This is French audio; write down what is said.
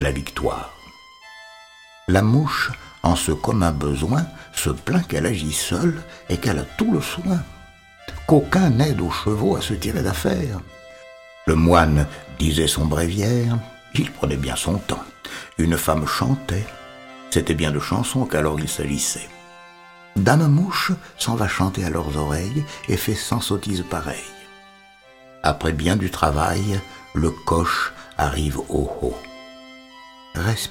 la victoire. La mouche, en ce commun besoin, se plaint qu'elle agit seule et qu'elle a tout le soin, qu'aucun n'aide aux chevaux à se tirer d'affaire. Le moine disait son bréviaire, il prenait bien son temps. Une femme chantait, c'était bien de chansons qu'alors il s'agissait. Dame Mouche s'en va chanter à leurs oreilles et fait 100 sottises pareilles. Après bien du travail, le coche arrive au haut.